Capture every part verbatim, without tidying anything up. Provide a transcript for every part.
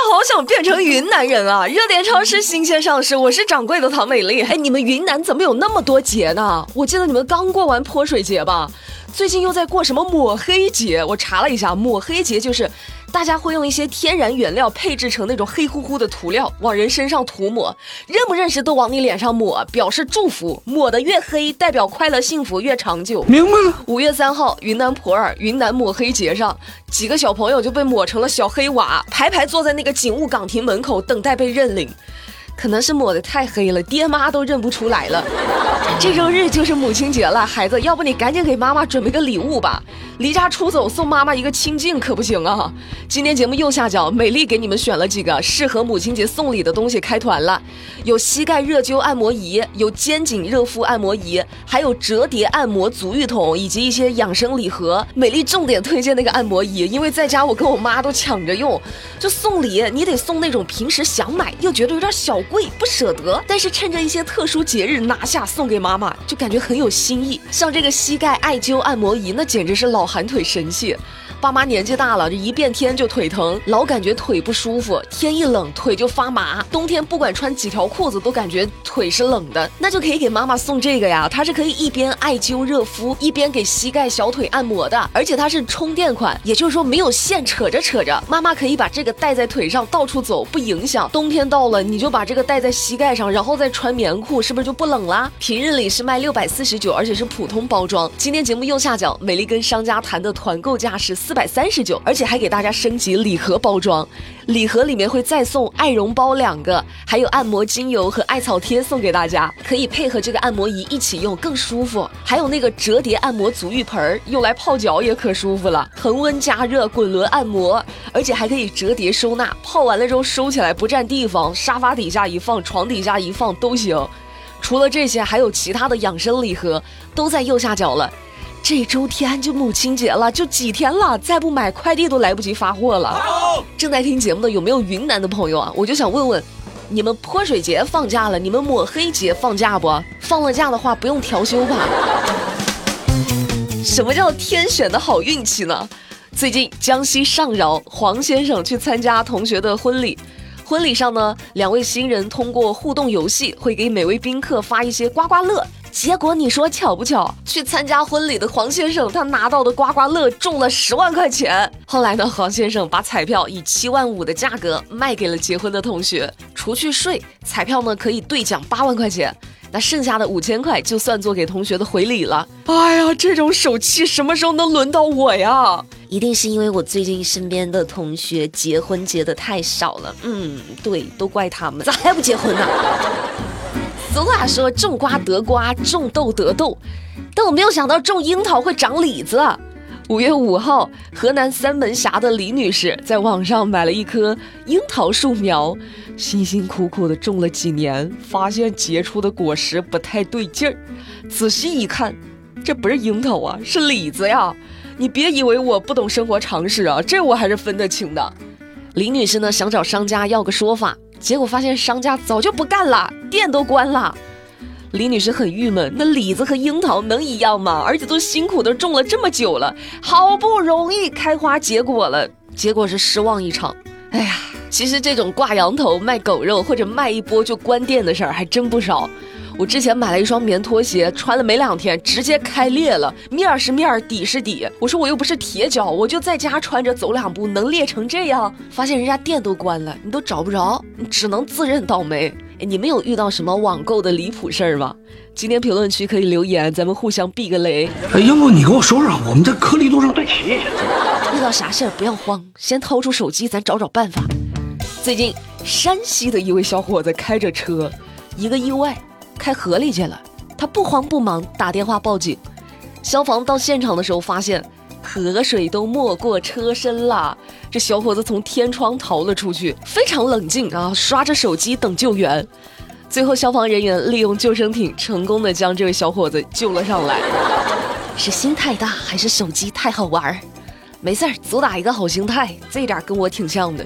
好想变成云南人啊！热点超市新鲜上市，我是掌柜的唐美丽。哎，你们云南怎么有那么多节呢？我记得你们刚过完泼水节吧？最近又在过什么抹黑节？我查了一下，抹黑节就是大家会用一些天然原料配制成那种黑乎乎的涂料，往人身上涂抹，认不认识都往你脸上抹，表示祝福。抹得越黑，代表快乐幸福越长久。 明白了。 五月三号，云南普洱云南抹黑节上，几个小朋友就被抹成了小黑娃，排排坐在那个警务岗亭门口等待被认领。可能是抹得太黑了，爹妈都认不出来了。这周日就是母亲节了，孩子，要不你赶紧给妈妈准备个礼物吧。离家出走送妈妈一个清净可不行啊！今天节目右下角，美丽给你们选了几个适合母亲节送礼的东西，开团了。有膝盖热灸按摩仪，有肩颈热敷按摩仪，还有折叠按摩足浴桶，以及一些养生礼盒。美丽重点推荐那个按摩仪，因为在家我跟我妈都抢着用。就送礼，你得送那种平时想买又觉得有点小贵不舍得，但是趁着一些特殊节日拿下送给妈妈，就感觉很有新意。像这个膝盖艾灸按摩仪，那简直是老寒腿神器。爸妈年纪大了，这一变天就腿疼，老感觉腿不舒服，天一冷腿就发麻，冬天不管穿几条裤子都感觉腿是冷的，那就可以给妈妈送这个呀。它是可以一边艾灸热敷，一边给膝盖小腿按摩的，而且它是充电款，也就是说没有线，扯着扯着，妈妈可以把这个戴在腿上到处走，不影响。冬天到了，你就把这个戴在膝盖上，然后再穿棉裤，是不是就不冷啦？平日里是卖六百四十九，而且是普通包装。今天节目右下角，美丽跟商家谈的团购价是四百三十九，而且还给大家升级礼盒包装，礼盒里面会再送艾绒包两个，还有按摩精油和艾草贴送给大家，可以配合这个按摩仪一起用，更舒服。还有那个折叠按摩足浴盆，用来泡脚也可舒服了，恒温加热滚轮按摩，而且还可以折叠收纳，泡完了之后收起来不占地方，沙发底下一放，床底下一放都行。除了这些，还有其他的养生礼盒都在右下角了。这周天就母亲节了，就几天了，再不买快递都来不及发货了。正在听节目的有没有云南的朋友啊？我就想问问，你们泼水节放假了，你们抹黑节放假不？放了假的话不用调休吧？什么叫天选的好运气呢？最近江西上饶，黄先生去参加同学的婚礼，婚礼上呢，两位新人通过互动游戏会给每位宾客发一些刮刮乐。结果你说巧不巧，去参加婚礼的黄先生他拿到的刮刮乐中了十万块钱。后来呢，黄先生把彩票以七万五的价格卖给了结婚的同学，除去税，彩票呢可以兑奖八万块钱，那剩下的五千块就算做给同学的回礼了。哎呀，这种手气什么时候能轮到我呀？一定是因为我最近身边的同学结婚结得太少了。嗯，对，都怪他们，咋还不结婚呢？俗话说种瓜得瓜，种豆得豆，但我没有想到种樱桃会长李子。五月五号，河南三门峡的李女士在网上买了一棵樱桃树苗，辛辛苦苦的种了几年，发现结出的果实不太对劲儿，仔细一看，这不是樱桃啊，是李子呀！你别以为我不懂生活常识啊，这我还是分得清的。李女士呢想找商家要个说法，结果发现商家早就不干了，店都关了。李女士很郁闷，那李子和樱桃能一样吗？而且都辛苦的种了这么久了，好不容易开花结果了，结果是失望一场。哎呀，其实这种挂羊头卖狗肉或者卖一波就关店的事儿还真不少。我之前买了一双棉拖鞋，穿了没两天直接开裂了，面是面底是底。我说我又不是铁脚，我就在家穿着走两步能裂成这样？发现人家店都关了，你都找不着，你只能自认倒霉。哎，你们有遇到什么网购的离谱事儿吗？今天评论区可以留言，咱们互相避个雷。 哎，要不你给我说说，我们这颗粒度上对齐一下。 遇到啥事儿不要慌，先掏出手机，咱找找办法。最近山西的一位小伙子开着车，一个意外开河里去了，他不慌不忙打电话报警。消防到现场的时候发现河水都没过车身了，这小伙子从天窗逃了出去，非常冷静啊，刷着手机等救援。最后消防人员利用救生艇成功的将这位小伙子救了上来。是心太大还是手机太好玩？没事儿，主打一个好心态，这点跟我挺像的。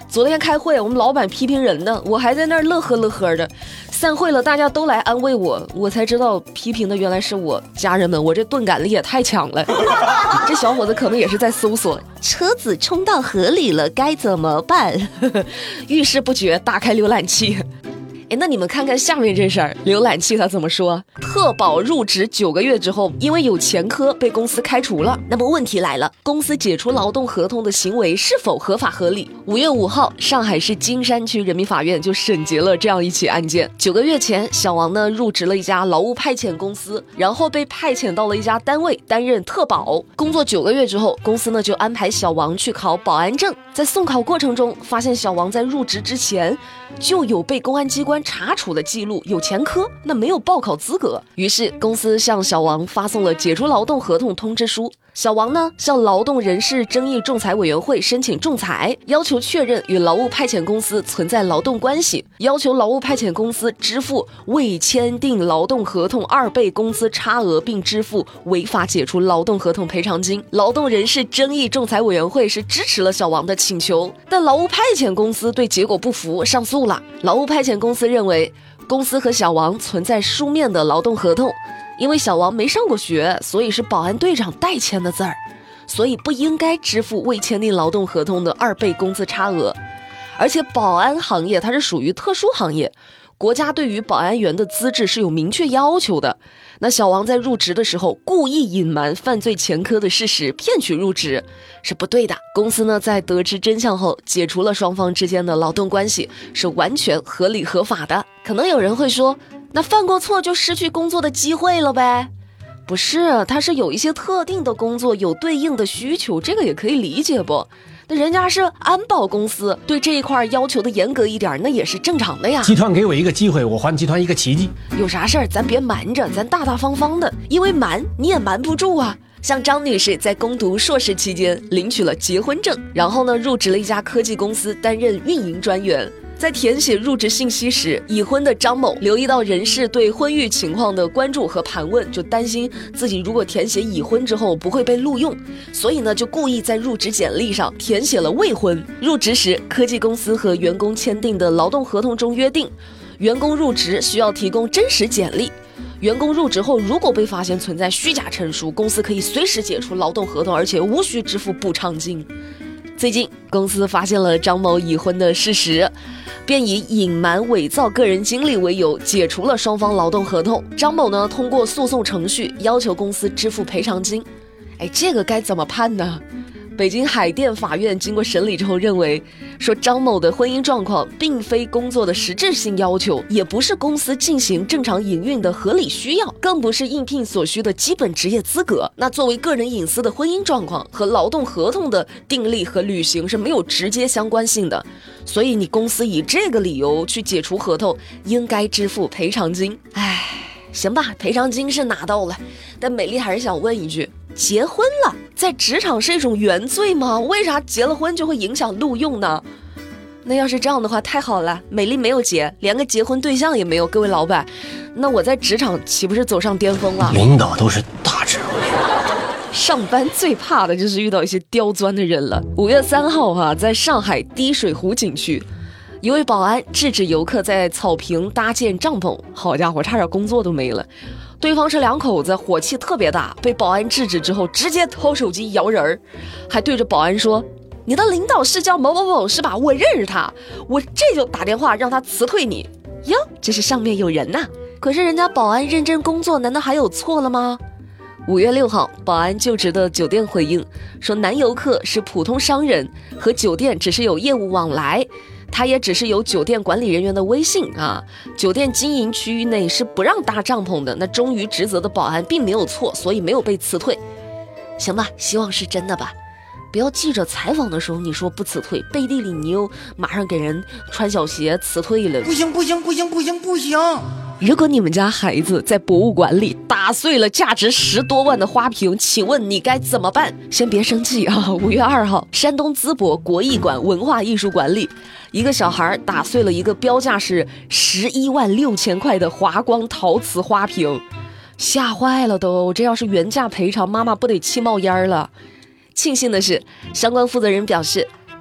昨天开会，我们老板批评人呢，我还在那儿乐呵乐呵的。散会了，大家都来安慰我，我才知道批评的原来是我。家人们，我这钝感力也太强了。这小伙子可能也是在搜索车子冲到河里了该怎么办，遇事不决，打开浏览器。哎，那你们看看下面这事儿，浏览器它怎么说？特保入职九个月之后，因为有前科被公司开除了。那么问题来了，公司解除劳动合同的行为是否合法合理？五月五号，上海市金山区人民法院就审结了这样一起案件。九个月前，小王呢入职了一家劳务派遣公司，然后被派遣到了一家单位担任特保。工作九个月之后，公司呢就安排小王去考保安证。在送考过程中，发现小王在入职之前就有被公安机关查处的记录，有前科，那没有报考资格。于是公司向小王发送了解除劳动合同通知书。小王呢向劳动人事争议仲裁委员会申请仲裁，要求确认与劳务派遣公司存在劳动关系，要求劳务派遣公司支付未签订劳动合同二倍工资差额，并支付违法解除劳动合同赔偿金。劳动人事争议仲裁委员会是支持了小王的请求，但劳务派遣公司对结果不服，上诉了。劳务派遣公司认为公司和小王存在书面的劳动合同，因为小王没上过学，所以是保安队长代签的字儿，所以不应该支付未签订劳动合同的二倍工资差额。而且保安行业它是属于特殊行业，国家对于保安员的资质是有明确要求的。那小王在入职的时候故意隐瞒犯罪前科的事实，骗取入职是不对的。公司呢在得知真相后解除了双方之间的劳动关系，是完全合理合法的。可能有人会说，那犯过错就失去工作的机会了呗？不是，它是有一些特定的工作有对应的需求，这个也可以理解不？那人家是安保公司，对这一块要求的严格一点，那也是正常的呀。 集团给我一个机会，我还集团一个奇迹。 有啥事儿咱别瞒着，咱大大方方的，因为瞒你也瞒不住啊。像张女士在攻读硕士期间领取了结婚证，然后呢入职了一家科技公司担任运营专员。在填写入职信息时，已婚的张某留意到人事对婚育情况的关注和盘问，就担心自己如果填写已婚之后不会被录用，所以呢就故意在入职简历上填写了未婚。入职时，科技公司和员工签订的劳动合同中约定，员工入职需要提供真实简历。员工入职后如果被发现存在虚假陈述，公司可以随时解除劳动合同，而且无需支付补偿金。最近公司发现了张某已婚的事实，便以隐瞒伪造个人经历为由解除了双方劳动合同。张某呢通过诉讼程序要求公司支付赔偿金。哎，这个该怎么判呢？北京海淀法院经过审理之后认为，说张某的婚姻状况并非工作的实质性要求，也不是公司进行正常营运的合理需要，更不是应聘所需的基本职业资格。那作为个人隐私的婚姻状况和劳动合同的订立和履行是没有直接相关性的，所以你公司以这个理由去解除合同，应该支付赔偿金。唉，行吧，赔偿金是拿到了，但美丽还是想问一句，结婚了在职场是一种原罪吗？为啥结了婚就会影响录用呢？那要是这样的话太好了，美丽没有结，连个结婚对象也没有，各位老板，那我在职场岂不是走上巅峰了？ 领导都是大智慧。 上班最怕的就是遇到一些刁钻的人了。五月三号哈、啊，在上海滴水湖景区，一位保安制止游客在草坪搭建帐篷，好家伙，差点工作都没了。对方是两口子，火气特别大，被保安制止之后直接掏手机摇人儿，还对着保安说，你的领导是叫某某某是吧？我认识他，我这就打电话让他辞退你。哟，这是上面有人呐、啊、可是人家保安认真工作，难道还有错了吗？五月六号，保安就职的酒店回应说，男游客是普通商人，和酒店只是有业务往来，他也只是有酒店管理人员的微信啊，酒店经营区域内是不让搭帐篷的。那忠于职责的保安并没有错，所以没有被辞退。行吧，希望是真的吧。不要记者采访的时候你说不辞退，背地里你又马上给人穿小鞋辞退了。 不行不行不行不行不行！ 如果你们家孩子在博物馆里打碎了价值十多万的花瓶，请问你该怎么办？先别生气啊！五月二号，山东淄博国艺馆文化艺术馆里，一个小孩打碎了一个标价是十一万六千块的华光陶瓷花瓶，吓坏了都。这要是原价赔偿，妈妈不得气冒烟了。庆幸的是，相关负责人表示，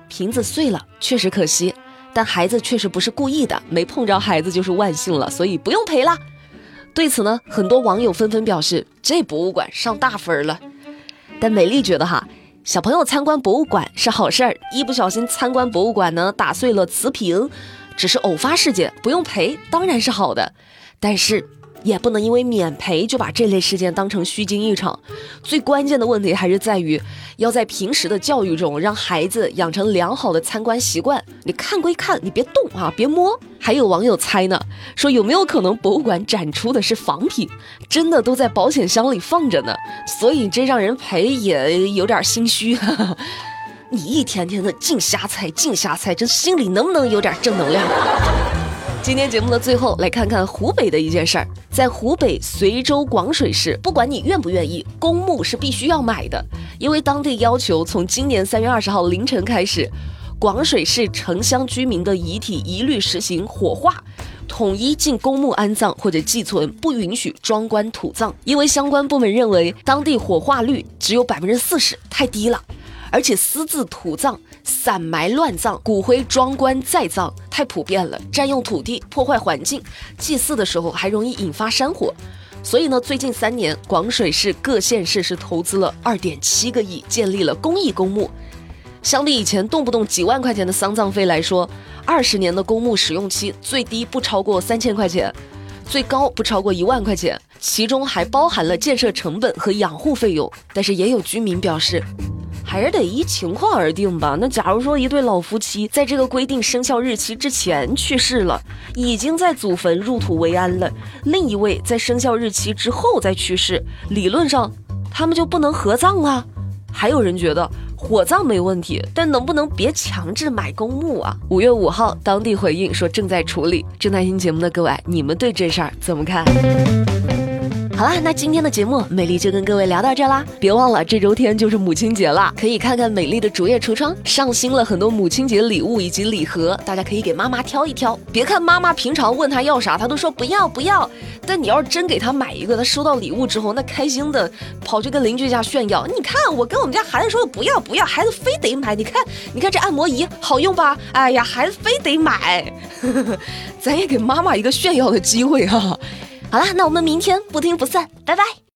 瓶子碎了确实可惜，但孩子确实不是故意的，没碰着孩子就是万幸了，所以不用赔啦。对此呢，很多网友纷纷表示，这博物馆上大分了。但美丽觉得哈，小朋友参观博物馆是好事儿，一不小心参观博物馆呢，打碎了瓷瓶，只是偶发事件，不用赔，当然是好的。但是也不能因为免赔就把这类事件当成虚惊一场。最关键的问题还是在于，要在平时的教育中让孩子养成良好的参观习惯。你看归看，你别动啊，别摸。还有网友猜呢，说有没有可能博物馆展出的是仿品，真的都在保险箱里放着呢？所以这让人赔也有点心虚。你一天天的净瞎猜净瞎猜，这心里能不能有点正能量？今天节目的最后，来看看湖北的一件事儿。在湖北随州广水市，不管你愿不愿意，公墓是必须要买的，因为当地要求从今年三月二十号凌晨开始，广水市城乡居民的遗体一律实行火化，统一进公墓安葬或者寄存，不允许装棺土葬。因为相关部门认为，当地火化率只有百分之四十，太低了。而且私自土葬、散埋乱葬、骨灰装棺再葬太普遍了，占用土地，破坏环境，祭祀的时候还容易引发山火。所以呢，最近三年，广水市各县市是投资了二点七个亿，建立了公益公墓。相比以前动不动几万块钱的丧葬费来说，二十年的公墓使用期最低不超过三千块钱，最高不超过一万块钱，其中还包含了建设成本和养护费用。但是也有居民表示，还是得依情况而定吧。那假如说一对老夫妻在这个规定生效日期之前去世了，已经在祖坟入土为安了，另一位在生效日期之后再去世，理论上他们就不能合葬啊。还有人觉得火葬没问题，但能不能别强制买公墓啊？五月五号，当地回应说正在处理。正在听节目的各位，你们对这事儿怎么看？好啦，那今天的节目美丽就跟各位聊到这啦。别忘了这周天就是母亲节啦，可以看看美丽的主页橱窗，上新了很多母亲节礼物以及礼盒，大家可以给妈妈挑一挑。别看妈妈平常问她要啥，她都说不要不要，但你要是真给她买一个，她收到礼物之后，那开心的跑去跟邻居家炫耀，你看我跟我们家孩子说不要不要，孩子非得买，你看你看这按摩仪好用吧？哎呀，孩子非得买。咱也给妈妈一个炫耀的机会哈、啊。好啦，那我们明天不听不散，拜拜。